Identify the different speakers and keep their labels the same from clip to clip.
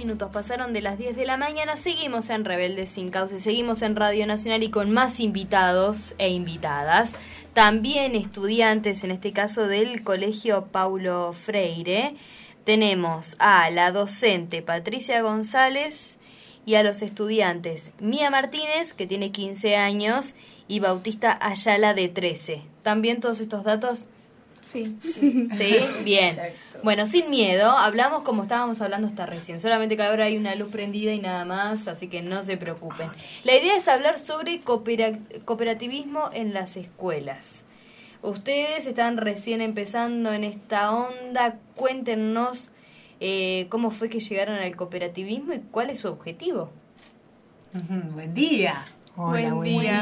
Speaker 1: minutos pasaron de las 10 de la mañana. Seguimos en Rebeldes Sin Causa, seguimos en Radio Nacional y con más invitados e invitadas. También estudiantes, en este caso del Colegio Paulo Freire. Tenemos a la docente Patricia González y a los estudiantes Mía Martínez, que tiene 15 años, y Bautista Ayala, de 13. ¿También todos estos datos?
Speaker 2: Sí.
Speaker 1: ¿Sí? Bien.
Speaker 3: Exacto.
Speaker 1: Bueno, sin miedo, hablamos como estábamos hablando hasta recién. Solamente que ahora hay una luz prendida y nada más, así que no se preocupen. La idea es hablar sobre cooperativismo en las escuelas. Ustedes están recién empezando en esta onda. Cuéntenos cómo fue que llegaron al cooperativismo y cuál es su objetivo.
Speaker 3: Buen día.
Speaker 2: Hola, buen día.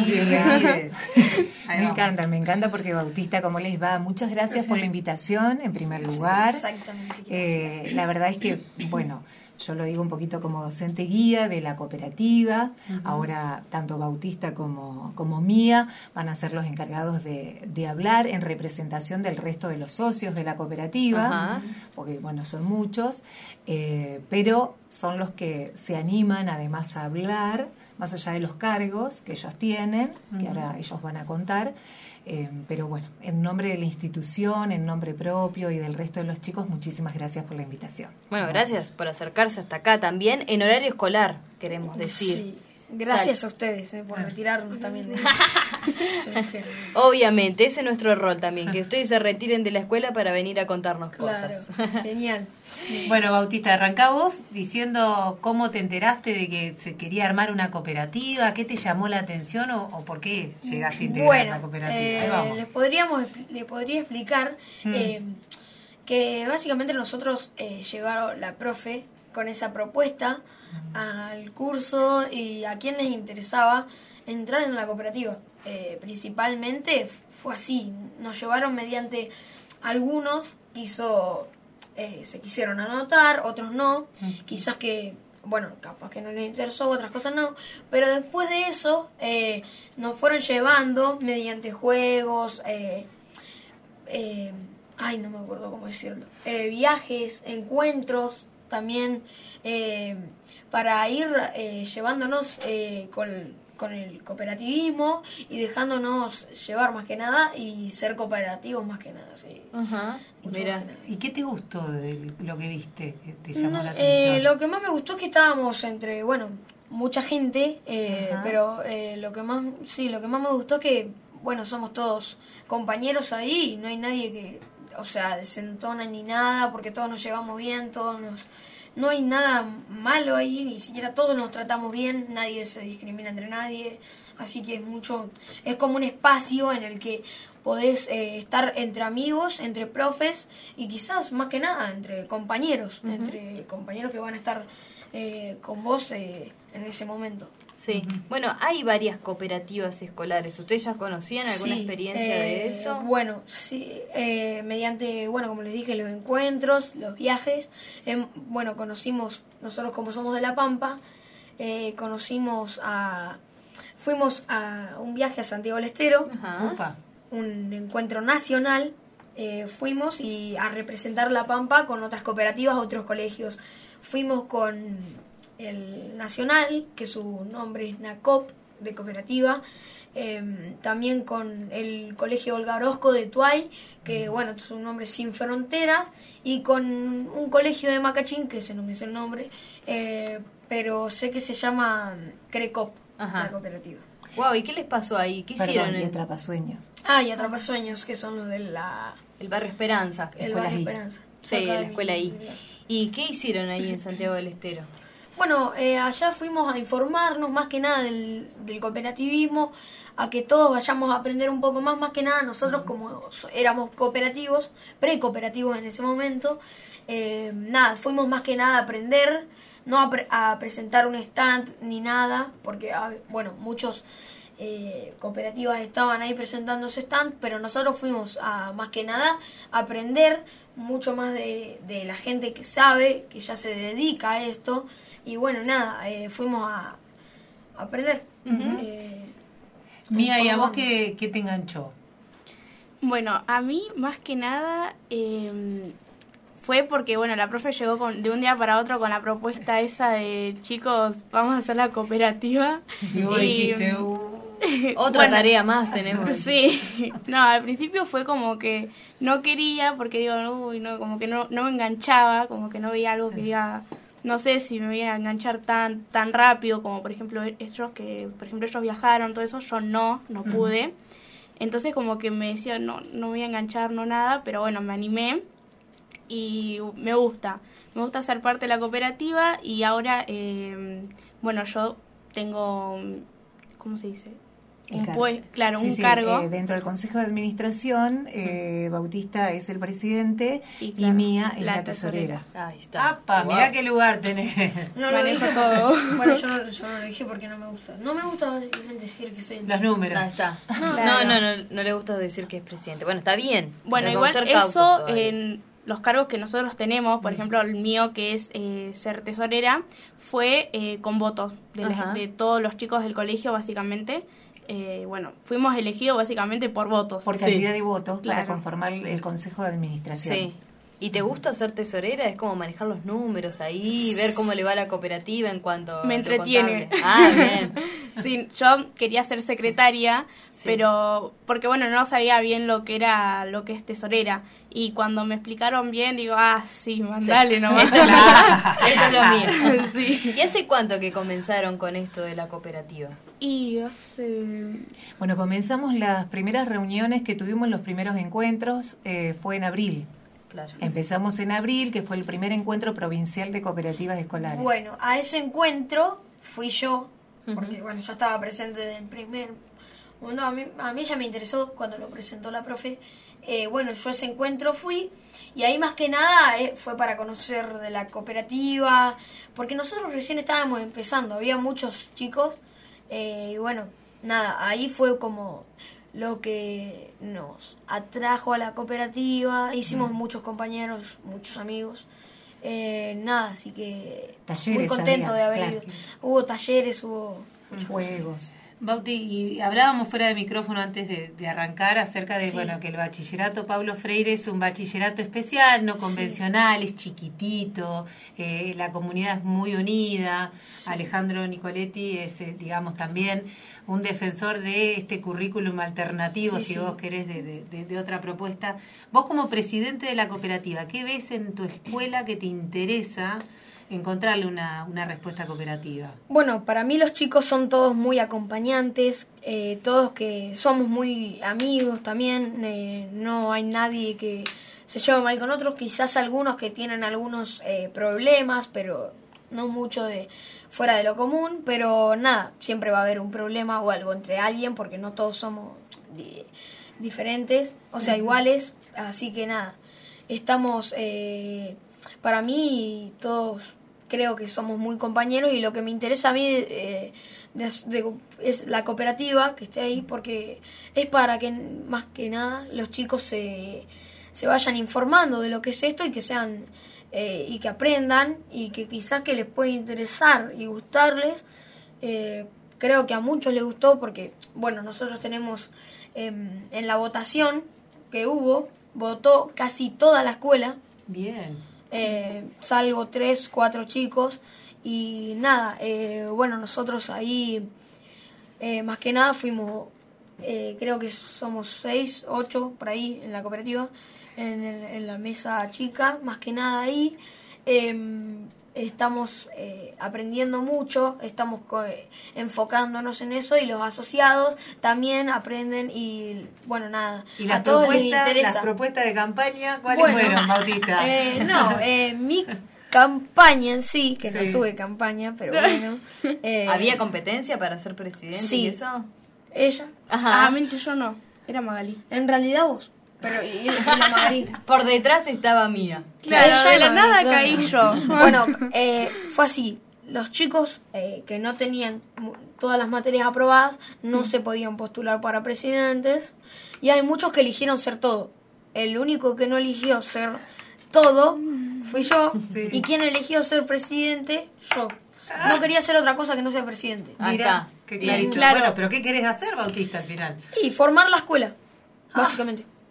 Speaker 4: Me encanta porque Bautista, ¿cómo les va? Muchas gracias por la invitación, en primer lugar.
Speaker 2: Exactamente.
Speaker 4: La verdad es que, bueno, yo lo digo un poquito como docente guía de la cooperativa. Ahora, tanto Bautista como Mía van a ser los encargados de hablar en representación del resto de los socios de la cooperativa, porque, bueno, son muchos, pero son los que se animan además a hablar, más allá de los cargos que ellos tienen, que ahora ellos van a contar. Pero bueno, en nombre de la institución, en nombre propio y del resto de los chicos, muchísimas gracias por la invitación.
Speaker 1: Bueno, gracias por acercarse hasta acá también, en horario escolar, queremos decir.
Speaker 2: Sí. Gracias a ustedes por retirarnos también de
Speaker 1: Obviamente, ese es nuestro rol también, que ustedes se retiren de la escuela para venir a contarnos cosas.
Speaker 2: Genial.
Speaker 3: Bueno, Bautista, arrancá vos diciendo cómo te enteraste de que se quería armar una cooperativa, qué te llamó la atención o por qué llegaste a integrar la cooperativa. Ahí vamos.
Speaker 2: Les podría explicar que básicamente nosotros llegaron la profe con esa propuesta al curso y a quien les interesaba entrar en la cooperativa. Principalmente fue así, nos llevaron mediante algunos, se quisieron anotar, otros no, quizás que, bueno, capaz que no les interesó, otras cosas no, pero después de eso nos fueron llevando mediante juegos, no me acuerdo cómo decirlo, viajes, encuentros, también para ir llevándonos con el cooperativismo y dejándonos llevar más que nada y ser cooperativos más que nada. Sí.
Speaker 1: Mira.
Speaker 3: ¿Y qué te gustó de lo que viste que te llamó la atención?
Speaker 2: Lo que más me gustó es que estábamos entre, mucha gente, pero lo que más me gustó es que, somos todos compañeros ahí y no hay nadie que, desentona ni nada, porque todos nos llevamos bien, no hay nada malo ahí, ni siquiera todos nos tratamos bien, nadie se discrimina entre nadie, así que es como un espacio en el que podés estar entre amigos, entre profes y quizás más que nada entre compañeros, entre compañeros que van a estar con vos en ese momento.
Speaker 1: Sí, bueno, hay varias cooperativas escolares. ¿Ustedes ya conocían alguna experiencia de eso?
Speaker 2: Bueno, sí, mediante, como les dije, los encuentros, los viajes. Conocimos, nosotros como somos de La Pampa, fuimos a un viaje a Santiago del Estero, un encuentro nacional. Fuimos y a representar La Pampa con otras cooperativas, otros colegios. Fuimos con el Nacional, que su nombre es NACOP, de cooperativa, también con el Colegio Olga Orozco de Tuay, que su nombre es Sin Fronteras, y con un colegio de Macachín, que ese no me sé el nombre, pero sé que se llama CRECOP, la cooperativa.
Speaker 1: Wow, ¿y qué les pasó ahí? ¿Qué hicieron?
Speaker 4: Y Atrapasueños.
Speaker 2: Y Atrapasueños, que son los de
Speaker 1: el Barrio Esperanza.
Speaker 2: El Barrio Esperanza.
Speaker 1: Sí, la escuela I. ¿Y qué hicieron ahí en Santiago del Estero?
Speaker 2: Allá fuimos a informarnos más que nada del cooperativismo, a que todos vayamos a aprender un poco más que nada nosotros como éramos cooperativos, precooperativos en ese momento, fuimos más que nada a aprender, no a presentar un stand ni nada, porque muchos cooperativas estaban ahí presentando su stand, pero nosotros fuimos a más que nada a aprender mucho más de la gente que sabe, que ya se dedica a esto. Y fuimos a aprender.
Speaker 3: Mía, ¿y a vos qué te enganchó?
Speaker 5: Bueno, a mí más que nada fue porque, bueno, la profe llegó de un día para otro con la propuesta esa de, chicos, vamos a hacer la cooperativa.
Speaker 3: Y vos dijiste,
Speaker 1: otra tarea más tenemos.
Speaker 5: Sí, no, al principio fue como que no quería, porque digo, uy, no, como que no me enganchaba, como que no veía algo que diga, no sé si me voy a enganchar tan rápido, como por ejemplo ellos viajaron, todo eso, yo no pude. Entonces como que me decía, no voy a enganchar, no nada, pero bueno, me animé y me gusta ser parte de la cooperativa. Y ahora, bueno, yo tengo, ¿cómo se dice? Un cargo.
Speaker 4: Dentro del Consejo de Administración, Bautista es el presidente y Mía es la tesorera.
Speaker 1: Ahí está.
Speaker 3: ¡Apa! Mirá qué lugar tenés.
Speaker 2: No lo dije todo. Bueno, yo no lo dije porque no me gusta. No me gusta básicamente decir que soy...
Speaker 3: Los números.
Speaker 1: Ahí está. No le gusta decir que es presidente. Bueno, está bien.
Speaker 5: Bueno, igual eso en los cargos que nosotros tenemos, por ejemplo, el mío que es ser tesorera, fue con votos de todos los chicos del colegio, básicamente. Bueno, fuimos elegidos básicamente por votos.
Speaker 4: Por cantidad de votos para conformar el Consejo de Administración.
Speaker 1: Sí. ¿Y te gusta ser tesorera? Es como manejar los números ahí, ver cómo le va a la cooperativa en cuanto
Speaker 5: me entretiene.
Speaker 1: Bien.
Speaker 5: Sí, yo quería ser secretaria, pero porque bueno, no sabía bien lo que es tesorera. Y cuando me explicaron bien, digo, sí, mandale nomás.
Speaker 1: Esto es lo mío.
Speaker 5: Sí.
Speaker 1: ¿Y hace cuánto que comenzaron con esto de la cooperativa?
Speaker 5: Y hace...
Speaker 4: Bueno, comenzamos las primeras reuniones que tuvimos, los primeros encuentros, fue en abril.
Speaker 1: Claro.
Speaker 4: Empezamos en abril, que fue el primer encuentro provincial de cooperativas escolares.
Speaker 2: Bueno, a ese encuentro fui yo, porque bueno, yo estaba presente del primer... Bueno, a mí ya me interesó cuando lo presentó la profe. Bueno, yo a ese encuentro fui y ahí más que nada fue para conocer de la cooperativa, porque nosotros recién estábamos empezando, había muchos chicos y bueno, nada, ahí fue como lo que nos atrajo a la cooperativa. Hicimos muchos compañeros, muchos amigos. Nada, así que
Speaker 4: talleres
Speaker 2: muy contento
Speaker 4: había,
Speaker 2: de haber ido. Hubo talleres, hubo muchos
Speaker 4: juegos.
Speaker 3: Bauti, y hablábamos fuera de micrófono antes de arrancar acerca de bueno, que el bachillerato Paulo Freire es un bachillerato especial, no convencional, es chiquitito, la comunidad es muy unida. Alejandro Nicoletti es, digamos, también un defensor de este currículum alternativo, si vos querés, de otra propuesta. Vos como presidente de la cooperativa, ¿qué ves en tu escuela que te interesa encontrarle una respuesta cooperativa?
Speaker 2: Bueno, para mí los chicos son todos muy acompañantes, todos que somos muy amigos también, no hay nadie que se lleve mal con otros, quizás algunos que tienen algunos problemas, pero no mucho de fuera de lo común, pero nada, siempre va a haber un problema o algo entre alguien, porque no todos somos diferentes, o sea, iguales, así que nada, estamos... para mí todos creo que somos muy compañeros y lo que me interesa a mí es la cooperativa que esté ahí, porque es para que más que nada los chicos se vayan informando de lo que es esto y que sean y que aprendan y que quizás que les pueda interesar y gustarles. Creo que a muchos les gustó porque bueno, nosotros tenemos en la votación que votó casi toda la escuela.
Speaker 3: Bien.
Speaker 2: Salvo 3, 4 chicos y nada, bueno, nosotros ahí más que nada fuimos, creo que somos 6, 8 por ahí en la cooperativa, en la mesa chica, más que nada ahí. Estamos aprendiendo mucho, estamos enfocándonos en eso y los asociados también aprenden y bueno, nada,
Speaker 3: ¿y las
Speaker 2: a todos les interesa.
Speaker 3: Las propuestas de campaña, ¿cuáles fueron, Bautista?
Speaker 2: Mi campaña en sí, que no tuve campaña, pero bueno.
Speaker 1: ¿Había competencia para ser presidente y eso?
Speaker 2: Ella.
Speaker 5: Ajá. Mente yo no, era Magalí.
Speaker 2: En realidad vos. Pero y la Magalí.
Speaker 1: Por detrás estaba Mía.
Speaker 5: Claro, de la nada caí yo.
Speaker 2: Bueno, fue así. Los chicos que no tenían todas las materias aprobadas no se podían postular para presidentes. Y hay muchos que eligieron ser todo. El único que no eligió ser todo fui yo.
Speaker 3: Sí.
Speaker 2: ¿Y quién eligió ser presidente? Yo. No quería hacer otra cosa que no ser presidente.
Speaker 3: Mira, qué clarito.
Speaker 5: Claro.
Speaker 3: Bueno, pero ¿qué querés hacer, Bautista, al final?
Speaker 2: Y formar la escuela, básicamente.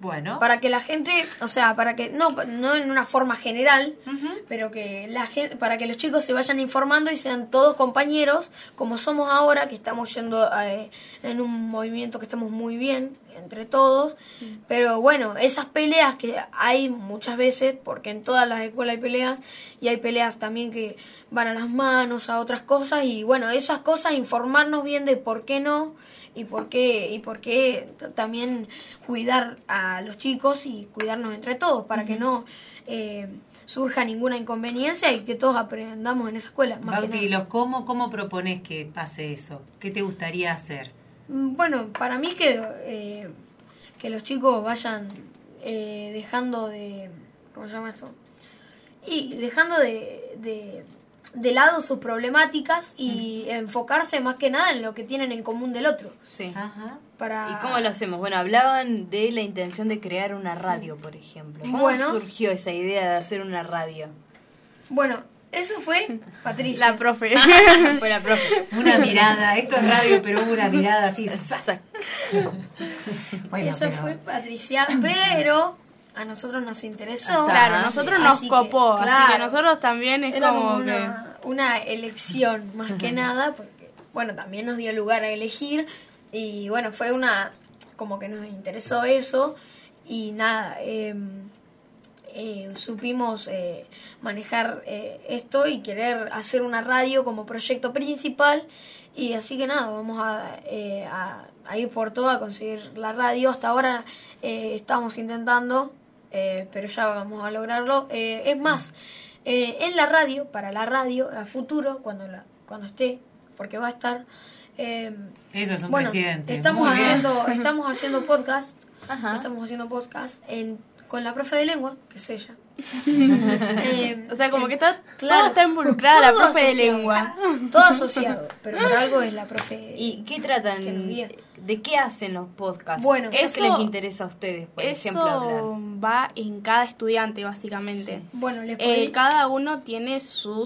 Speaker 3: Bueno.
Speaker 2: Para que la gente, o sea, para que no en una forma general, pero que la gente, para que los chicos se vayan informando y sean todos compañeros, como somos ahora, que estamos yendo en un movimiento que estamos muy bien entre todos. Pero bueno, esas peleas que hay muchas veces, porque en todas las escuelas hay peleas, y hay peleas también que van a las manos, a otras cosas, y bueno, esas cosas, informarnos bien de por qué no, y por qué también cuidar a los chicos y cuidarnos entre todos para que no surja ninguna inconveniencia y que todos aprendamos en esa escuela.
Speaker 3: Bauti, ¿cómo propones que pase eso? ¿Qué te gustaría hacer?
Speaker 2: Bueno, para mí que los chicos vayan dejando de... ¿Cómo se llama esto? Y dejando de lado sus problemáticas y enfocarse más que nada en lo que tienen en común del otro.
Speaker 1: Sí.
Speaker 3: Ajá.
Speaker 1: ¿Y cómo lo hacemos? Bueno, hablaban de la intención de crear una radio, por ejemplo. ¿Cómo surgió esa idea de hacer una radio?
Speaker 2: Bueno, eso fue Patricia.
Speaker 5: La profe.
Speaker 1: Fue la profe.
Speaker 3: Una mirada, esto es radio, pero una mirada así.
Speaker 4: Bueno,
Speaker 2: eso fue Patricia, pero a nosotros nos interesó.
Speaker 5: Claro, a nosotros nos copó, así que nosotros también
Speaker 2: era como una elección más que nada, porque bueno, también nos dio lugar a elegir y bueno, fue como que nos interesó eso y nada, supimos manejar esto y querer hacer una radio como proyecto principal y así que nada, vamos a ir por todo a conseguir la radio. Hasta ahora estamos intentando, pero ya vamos a lograrlo. Es más, en la radio, para la radio, a futuro, cuando esté, porque va a estar...
Speaker 3: Eso es un presidente.
Speaker 2: Estamos haciendo podcast. Ajá. Estamos haciendo podcast con la profe de lengua, que es ella.
Speaker 5: O sea, como que todo está involucrada la profe
Speaker 2: asociado,
Speaker 5: de lengua.
Speaker 2: Todo asociado, pero por algo es la profe.
Speaker 1: ¿Y qué tratan? ¿De qué hacen los podcasts?
Speaker 2: Bueno,
Speaker 1: ¿qué es que les interesa a ustedes, por ejemplo, hablar?
Speaker 5: Eso va en cada estudiante, básicamente.
Speaker 2: Sí. Bueno,
Speaker 5: cada uno tiene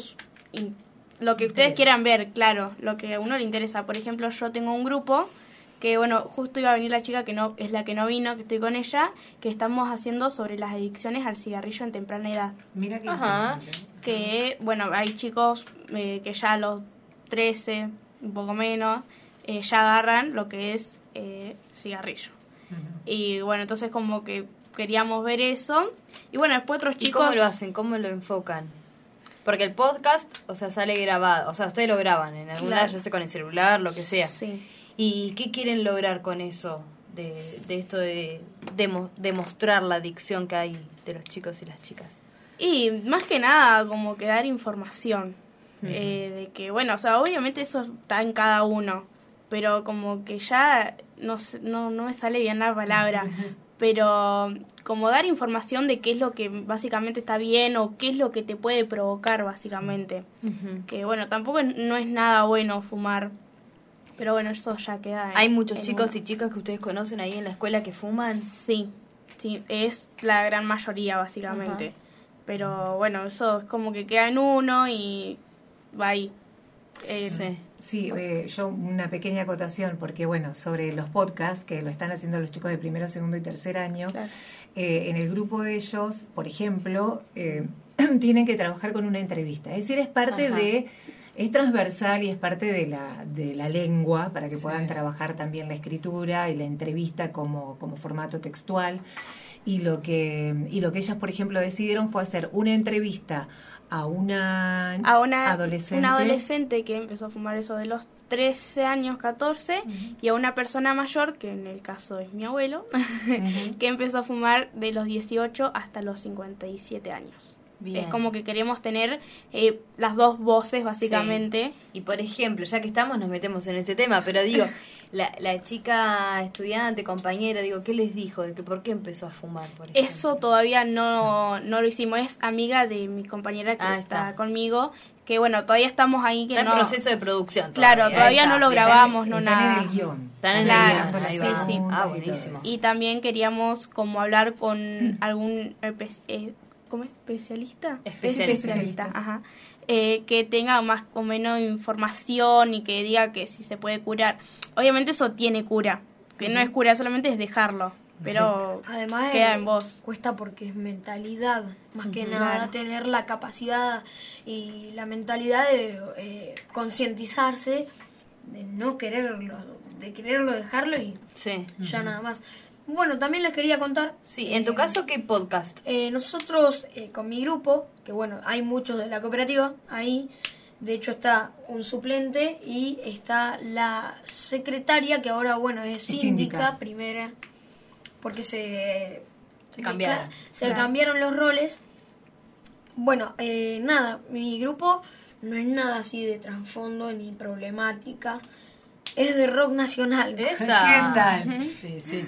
Speaker 5: lo que ustedes quieran ver, claro, lo que a uno le interesa. Por ejemplo, yo tengo un grupo que, bueno, justo iba a venir la chica que no es la que no vino, que estoy con ella, que estamos haciendo sobre las adicciones al cigarrillo en temprana edad.
Speaker 3: Mira qué interesante.
Speaker 5: Que, bueno, hay chicos que ya a los 13, un poco menos, ya agarran lo que es cigarrillo. Y bueno, entonces como que queríamos ver eso. Y bueno, después otros chicos...
Speaker 1: ¿Y cómo lo hacen? ¿Cómo lo enfocan? Porque el podcast, o sea, sale grabado. O sea, ustedes lo graban en algún lado, ya sea con el celular, lo que sea.
Speaker 5: Sí.
Speaker 1: ¿Y qué quieren lograr con eso? De esto de demostrar la adicción que hay de los chicos y las chicas.
Speaker 5: Y más que nada, como que dar información. De que, bueno, o sea, obviamente eso está en cada uno. Pero como que ya, no me sale bien la palabra. Pero como dar información de qué es lo que básicamente está bien o qué es lo que te puede provocar, básicamente. Que, bueno, tampoco no es nada bueno fumar. Pero bueno, eso ya queda
Speaker 1: ¿Hay muchos chicos y chicas que ustedes conocen ahí en la escuela que fuman?
Speaker 5: Sí, es la gran mayoría, básicamente. Pero bueno, eso es como que queda en uno y va ahí.
Speaker 4: Sí, yo una pequeña acotación, porque bueno, sobre los podcasts que lo están haciendo los chicos de primero, segundo y tercer año, claro. En el grupo de ellos, por ejemplo, tienen que trabajar con una entrevista. Es decir, es parte es transversal y es parte de la lengua para que puedan trabajar también la escritura y la entrevista como formato textual. Y lo que ellas, por ejemplo, decidieron fue hacer una entrevista a una adolescente.
Speaker 5: Una adolescente que empezó a fumar eso de los 13 años, 14, y a una persona mayor, que en el caso es mi abuelo, que empezó a fumar de los 18 hasta los 57 años. Bien. Es como que queremos tener las dos voces, básicamente.
Speaker 1: Sí. Y por ejemplo, ya que estamos, nos metemos en ese tema, pero digo, la chica estudiante, compañera, digo, ¿qué les dijo? ¿De que por qué empezó a fumar, por ejemplo?
Speaker 5: Eso todavía no lo hicimos. Es amiga de mi compañera que está conmigo, que bueno, todavía estamos ahí. Que
Speaker 1: está en proceso de producción.
Speaker 5: Claro, todavía no lo grabamos, nada.
Speaker 4: Están en el guión.
Speaker 1: Están en el guión.
Speaker 5: Sí.
Speaker 1: Ah, buenísimo.
Speaker 5: Y también queríamos como hablar con algún... ¿Cómo es? ¿Especialista?
Speaker 1: Especialista.
Speaker 5: Ajá. Que tenga más o menos información y que diga que si se puede curar. Obviamente eso tiene cura, que no es cura, solamente es dejarlo. pero
Speaker 2: además
Speaker 5: queda en vos.
Speaker 2: cuesta porque es mentalidad, más que
Speaker 5: Claro.
Speaker 2: nada tener la capacidad y la mentalidad de concientizarse, de no quererlo, de quererlo dejarlo y
Speaker 1: Sí.
Speaker 2: ya nada más. Bueno, también les quería contar.
Speaker 1: Sí, en tu caso, ¿qué podcast?
Speaker 2: Nosotros con mi grupo, que bueno, hay muchos de la cooperativa, ahí de hecho está un suplente y está la secretaria, que ahora bueno es síndica primera, porque se
Speaker 1: cambiaron.
Speaker 2: se cambiaron los roles. Bueno, nada, mi grupo no es nada así de trasfondo ni problemáticas, es de rock nacional.
Speaker 1: Esa.
Speaker 3: ¿Qué tal? Sí, sí.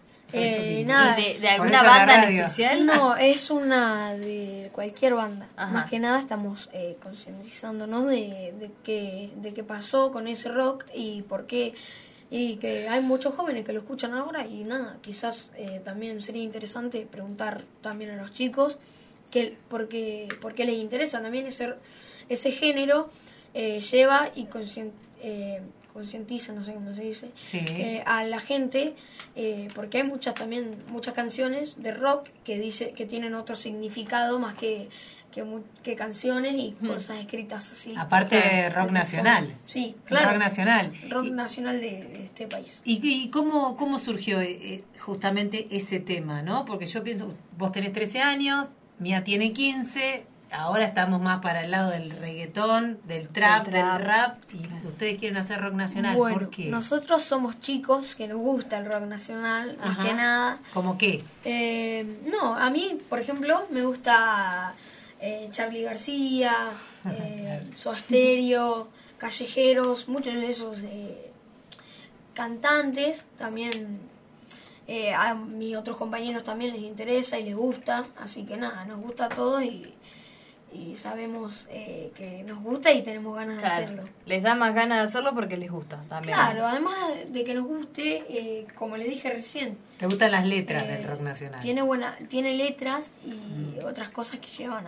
Speaker 2: Nada.
Speaker 1: ¿Y de
Speaker 3: Por
Speaker 1: alguna
Speaker 3: eso la
Speaker 1: banda en
Speaker 3: radio.
Speaker 1: especial?
Speaker 2: No, es una de cualquier banda.
Speaker 1: Ajá.
Speaker 2: Más que nada estamos concientizándonos de qué pasó con ese rock y por qué. Y que hay muchos jóvenes que lo escuchan ahora y nada, quizás también sería interesante preguntar también a los chicos por qué les interesa también ese género, lleva y concientiza, no sé cómo se dice,
Speaker 3: Sí.
Speaker 2: a la gente, porque hay muchas canciones de rock que tienen otro significado más que canciones y cosas escritas así.
Speaker 3: Aparte de rock nacional.
Speaker 2: Sí, claro.
Speaker 3: Rock nacional.
Speaker 2: Rock nacional de este país.
Speaker 3: ¿Y cómo surgió justamente ese tema, no? Porque yo pienso, vos tenés 13 años, Mía tiene 15, ahora estamos más para el lado del reggaetón, del trap, del rap, y ustedes quieren hacer rock nacional.
Speaker 2: Bueno,
Speaker 3: ¿Por qué?
Speaker 2: nosotros somos chicos que nos gusta el rock nacional, más
Speaker 3: Ajá.
Speaker 2: que nada.
Speaker 3: ¿Cómo qué?
Speaker 2: No, a mí, por ejemplo, me gusta Charly García, Soda Stereo, Callejeros, muchos de esos cantantes. También a mis otros compañeros también les interesa y les gusta, así que nada, nos gusta a todos y sabemos que nos gusta y tenemos ganas de
Speaker 1: Claro.
Speaker 2: hacerlo.
Speaker 1: Les da más ganas de hacerlo porque les gusta también.
Speaker 2: Claro, además de que nos guste, como le dije recién,
Speaker 3: ¿Te gustan las letras del rock nacional?
Speaker 2: tiene letras y otras cosas que llevan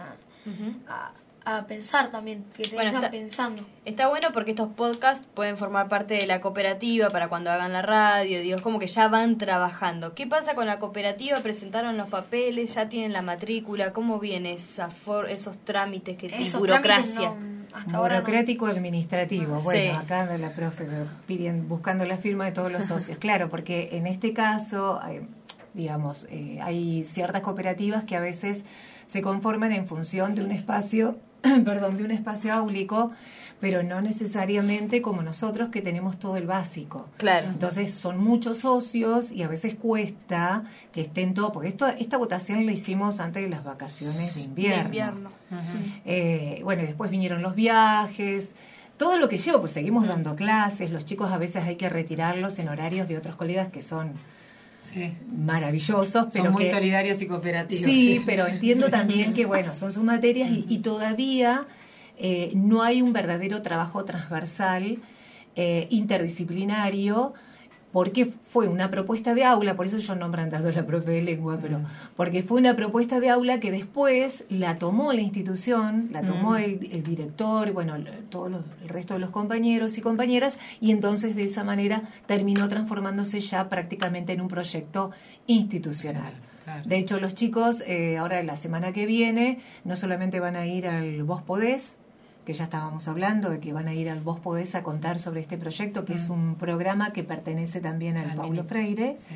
Speaker 2: a pensar también, que te
Speaker 1: Bueno,
Speaker 2: dejan pensando.
Speaker 1: Está bueno porque estos podcasts pueden formar parte de la cooperativa para cuando hagan la radio, digo, es como que ya van trabajando. ¿Qué pasa con la cooperativa? ¿Presentaron los papeles? ¿Ya tienen la matrícula? ¿Cómo viene esos trámites y
Speaker 2: Esos
Speaker 1: burocracia?
Speaker 2: trámites hasta ahora no.
Speaker 4: Burocrático administrativo. Bueno,
Speaker 1: Sí.
Speaker 4: acá anda la profe buscando la firma de todos los socios. Claro, porque en este caso, digamos, hay ciertas cooperativas que a veces se conforman en función de un espacio, de un espacio áulico, pero no necesariamente como nosotros que tenemos todo el básico.
Speaker 1: Claro.
Speaker 4: Entonces son muchos socios y a veces cuesta que estén todos, porque esta votación la hicimos antes de las vacaciones de invierno. Bueno, después vinieron los viajes, todo lo que lleva, pues seguimos dando clases, los chicos a veces hay que retirarlos en horarios de otros colegas que son
Speaker 3: Sí.
Speaker 4: maravillosos, pero
Speaker 3: Son muy
Speaker 4: que,
Speaker 3: solidarios y cooperativos.
Speaker 4: sí, pero entiendo también que, bueno, son sus materias y todavía no hay un verdadero trabajo transversal, interdisciplinario, porque fue una propuesta de aula, por eso yo nombran tanto a la profe de lengua, pero porque fue una propuesta de aula que después la tomó la institución, la tomó el director, bueno, el resto de los compañeros y compañeras, y entonces de esa manera terminó transformándose ya prácticamente en un proyecto institucional.
Speaker 3: Sí, claro.
Speaker 4: De hecho, los chicos, ahora la semana que viene, no solamente van a ir al Vos Podés, que ya estábamos hablando de que van a ir al Vos Podés a contar sobre este proyecto, que es un programa que pertenece también al Paulo Freire,
Speaker 3: Sí.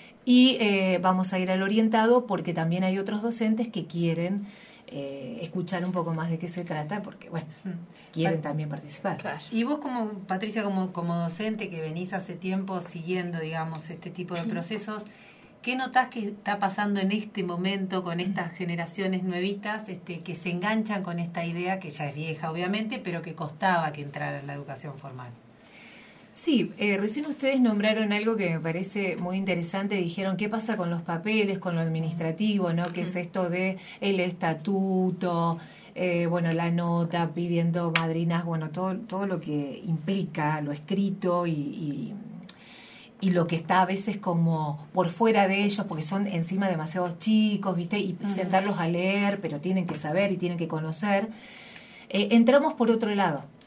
Speaker 4: y vamos a ir al Orientado porque también hay otros docentes que quieren escuchar un poco más de qué se trata, porque, bueno, quieren también participar.
Speaker 1: Claro.
Speaker 3: Y vos como, Patricia, como docente que venís hace tiempo siguiendo, digamos, este tipo de procesos, ¿qué notás que está pasando en este momento con estas generaciones nuevitas que se enganchan con esta idea que ya es vieja, obviamente, pero que costaba que entrara en la educación formal?
Speaker 4: Sí, recién ustedes nombraron algo que me parece muy interesante, dijeron qué pasa con los papeles, con lo administrativo, ¿no? ¿Qué es esto de el estatuto, bueno, la nota pidiendo madrinas, bueno, todo lo que implica lo escrito y lo que está a veces como por fuera de ellos, porque son encima demasiados chicos, ¿viste? Y sentarlos a leer, pero tienen que saber y tienen que conocer. Entramos por otro lado.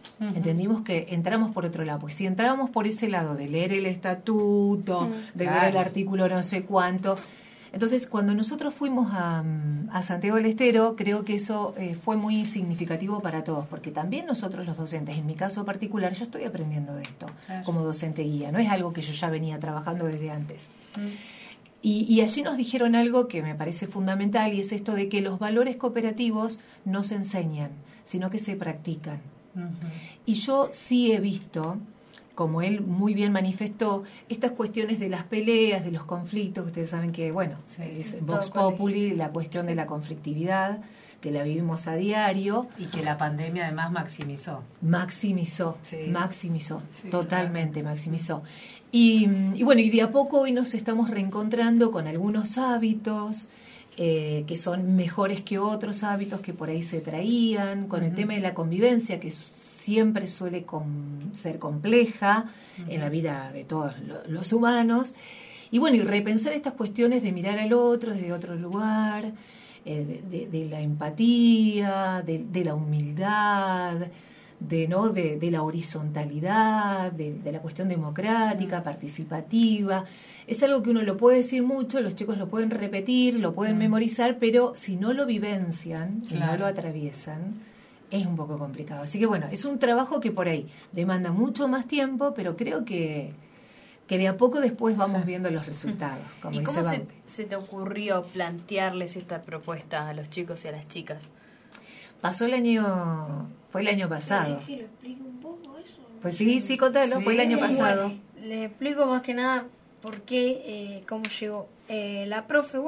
Speaker 4: Entendimos que entramos por otro lado, porque si entrábamos por ese lado de leer el estatuto, de
Speaker 3: Claro.
Speaker 4: ver el artículo no sé cuánto, entonces cuando nosotros fuimos a Santiago del Estero, creo que eso fue muy significativo para todos, porque también nosotros los docentes, en mi caso particular, yo estoy aprendiendo de esto como docente guía, no es algo que yo ya venía trabajando desde antes. Y allí nos dijeron algo que me parece fundamental, y es esto de que los valores cooperativos no se enseñan, sino que se practican. Y yo sí he visto, como él muy bien manifestó, estas cuestiones de las peleas, de los conflictos. Ustedes saben que, bueno, es Vox Populi, la cuestión de la conflictividad, que la vivimos a diario.
Speaker 3: Y que la pandemia además maximizó.
Speaker 4: Maximizó,
Speaker 3: Sí.
Speaker 4: Sí, totalmente claro. Maximizó. Y bueno, y de a poco hoy nos estamos reencontrando con algunos hábitos que son mejores que otros hábitos que por ahí se traían, con el tema de la convivencia, que siempre suele ser compleja en la vida de todos los humanos. Y bueno, y repensar estas cuestiones de mirar al otro desde otro lugar, de la empatía, de la humildad, de la horizontalidad, de la cuestión democrática, participativa. Es algo que uno lo puede decir mucho, los chicos lo pueden repetir, lo pueden memorizar, pero si no lo vivencian y no lo atraviesan, es un poco complicado. Así que bueno, es un trabajo que por ahí demanda mucho más tiempo, pero creo que de a poco después vamos viendo los resultados. Como
Speaker 1: ¿Y
Speaker 4: dice
Speaker 1: cómo
Speaker 4: Bauti.
Speaker 1: se te ocurrió plantearles esta propuesta a los chicos y a las chicas?
Speaker 4: Fue el año pasado.
Speaker 2: ¿Le explico un poco eso?
Speaker 4: Pues sí, contalo, fue el año pasado.
Speaker 2: Bueno, le explico más que nada por qué, cómo llegó. La profe,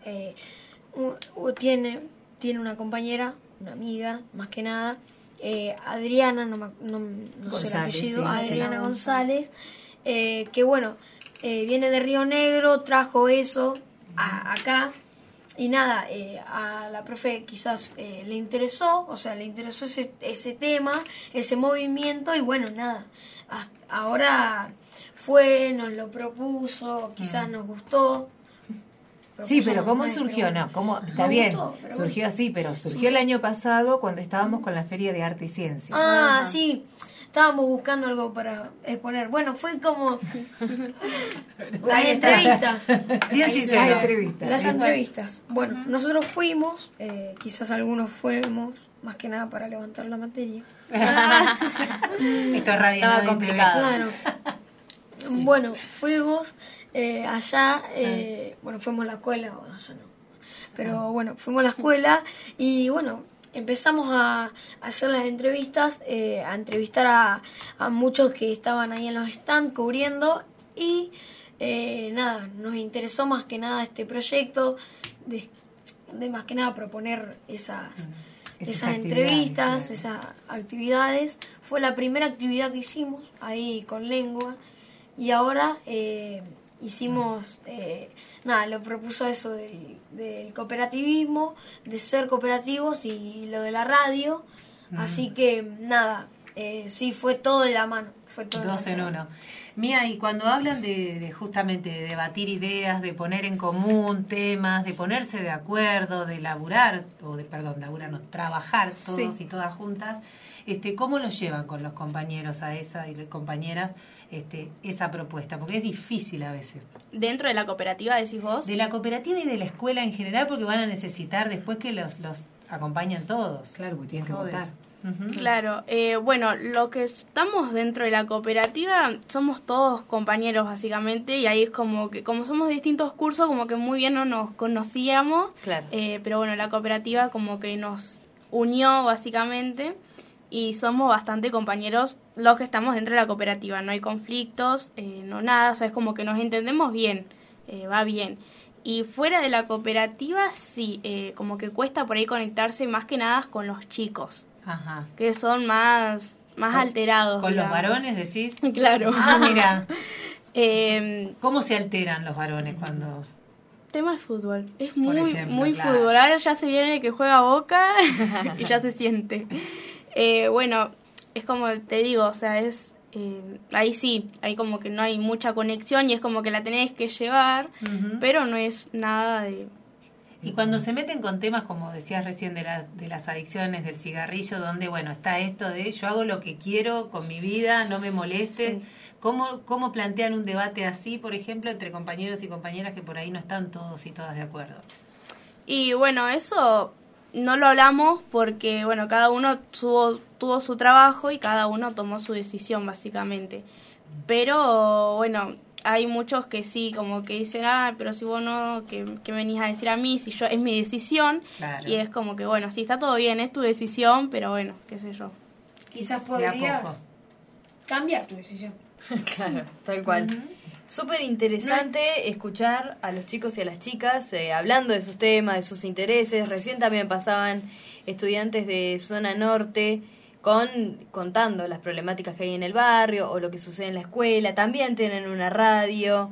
Speaker 2: tiene una compañera, una amiga, más que nada, Adriana, no sé el apellido,
Speaker 4: sí,
Speaker 2: Adriana González, que bueno, viene de Río Negro, trajo eso acá. Y nada, a la profe quizás le interesó ese tema, ese movimiento, y bueno, nada, ahora nos lo propuso, quizás nos gustó.
Speaker 4: Sí, pero ¿cómo surgió? No, ¿cómo? Está bien, surgió así, pero surgió el año pasado cuando estábamos con la Feria de Arte y Ciencia.
Speaker 2: Ah, sí, estábamos buscando algo para exponer. Bueno, fue como las entrevistas.
Speaker 3: Bien sincero.
Speaker 2: Las entrevistas. Bueno, nosotros fuimos, quizás algunos fuimos, más que nada para levantar la materia.
Speaker 3: Esto es radio.
Speaker 1: Estaba complicado.
Speaker 2: Claro. Bueno, fuimos allá, bueno, fuimos a la escuela, allá no. Pero bueno, fuimos a la escuela y bueno, empezamos a hacer las entrevistas, a entrevistar a muchos que estaban ahí en los stands cubriendo y nada, nos interesó más que nada este proyecto de más que nada proponer esas entrevistas, esas actividades. Fue la primera actividad que hicimos ahí con lengua y ahora hicimos, nada, lo propuso eso del cooperativismo, de ser cooperativos y lo de la radio. Así que nada, sí, fue todo de la mano. Fue todo
Speaker 3: Dos en uno. Mía, y cuando hablan de justamente de debatir ideas, de poner en común temas, de ponerse de acuerdo, de laburar, trabajar todos y todas juntas, ¿cómo lo llevan con los compañeros y compañeras esa propuesta? Porque es difícil a veces.
Speaker 5: ¿Dentro de la cooperativa decís vos?
Speaker 3: De la cooperativa y de la escuela en general, porque van a necesitar después que los acompañen todos.
Speaker 4: Claro, porque tienen que
Speaker 3: Todos.
Speaker 4: votar.
Speaker 5: Claro, bueno, lo que estamos dentro de la cooperativa somos todos compañeros básicamente y ahí es como que como somos de distintos cursos como que muy bien no nos conocíamos,
Speaker 1: Claro.
Speaker 5: Pero bueno, la cooperativa como que nos unió básicamente y somos bastante compañeros los que estamos dentro de la cooperativa, no hay conflictos, no nada, o sea, es como que nos entendemos bien, va bien. Y fuera de la cooperativa sí, como que cuesta por ahí conectarse más que nada con los chicos.
Speaker 3: Ajá.
Speaker 5: Que son más alterados.
Speaker 3: ¿Con los
Speaker 5: digamos.
Speaker 3: varones decís?
Speaker 5: Claro.
Speaker 3: Ah, mira. ¿Cómo se alteran los varones cuando...?
Speaker 5: Tema de fútbol. Es
Speaker 3: Por
Speaker 5: muy
Speaker 3: ejemplo,
Speaker 5: muy
Speaker 3: claro.
Speaker 5: fútbol. Ahora ya se viene que juega Boca y ya se siente. Bueno, es como te digo, o sea, es... ahí sí, ahí como que no hay mucha conexión y es como que la tenés que llevar, pero no es nada de...
Speaker 3: Y cuando se meten con temas, como decías recién, de las adicciones, del cigarrillo, donde, bueno, está esto de yo hago lo que quiero con mi vida, no me molestes. Sí. ¿Cómo plantean un debate así, por ejemplo, entre compañeros y compañeras que por ahí no están todos y todas de acuerdo?
Speaker 5: Y bueno, eso no lo hablamos porque, bueno, cada uno tuvo su trabajo y cada uno tomó su decisión, básicamente. Pero, bueno, hay muchos que sí, como que dicen, pero si vos no, ¿qué me venís a decir a mí? Si yo, es mi decisión. Claro. Y es como que, bueno, sí, está todo bien, es tu decisión, pero bueno, qué sé yo.
Speaker 2: Quizás podrías cambiar tu decisión.
Speaker 1: Claro, tal cual. Súper interesante escuchar a los chicos y a las chicas hablando de sus temas, de sus intereses. Recién también pasaban estudiantes de zona norte contando las problemáticas que hay en el barrio o lo que sucede en la escuela. También tienen una radio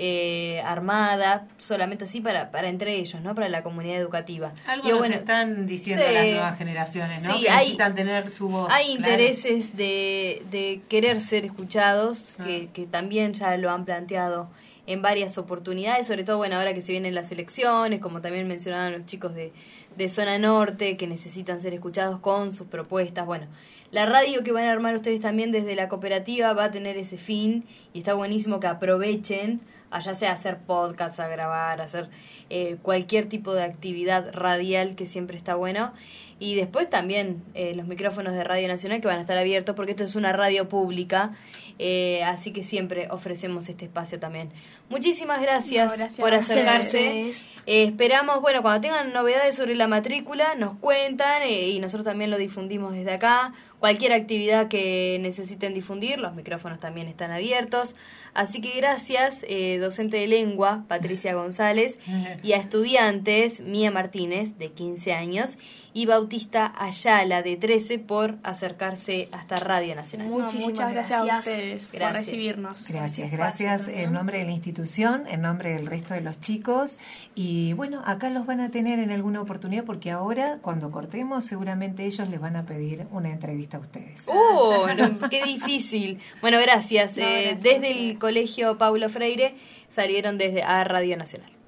Speaker 1: armada, solamente así para entre ellos, ¿no? Para la comunidad educativa.
Speaker 3: Algo nos están diciendo las nuevas generaciones, ¿no? Sí, que necesitan tener su voz.
Speaker 1: Hay intereses de querer ser escuchados, que también ya lo han planteado en varias oportunidades, sobre todo, bueno, ahora que se vienen las elecciones, como también mencionaban los chicos de zona norte, que necesitan ser escuchados con sus propuestas. Bueno, la radio que van a armar ustedes también desde la cooperativa va a tener ese fin, y está buenísimo que aprovechen, allá sea hacer podcast, a grabar, hacer cualquier tipo de actividad radial, que siempre está bueno. Y después también los micrófonos de Radio Nacional, que van a estar abiertos, porque esto es una radio pública, así que siempre ofrecemos este espacio también. Muchísimas gracias por acercarse. Esperamos, bueno, cuando tengan novedades sobre la matrícula, nos cuentan, y nosotros también lo difundimos desde acá. Cualquier actividad que necesiten difundir, los micrófonos también están abiertos. Así que gracias, docente de lengua, Patricia González, y a estudiantes, Mía Martínez, de 15 años, y Bautista Ayala, de 13, por acercarse hasta Radio Nacional.
Speaker 5: Muchas gracias a ustedes por recibirnos.
Speaker 4: Gracias en nombre de la institución, en nombre del resto de los chicos. Y bueno, acá los van a tener en alguna oportunidad, porque ahora, cuando cortemos, seguramente ellos les van a pedir una entrevista a ustedes.
Speaker 1: ¡Qué difícil! Bueno, gracias. Desde el Colegio Paulo Freire salieron a Radio Nacional.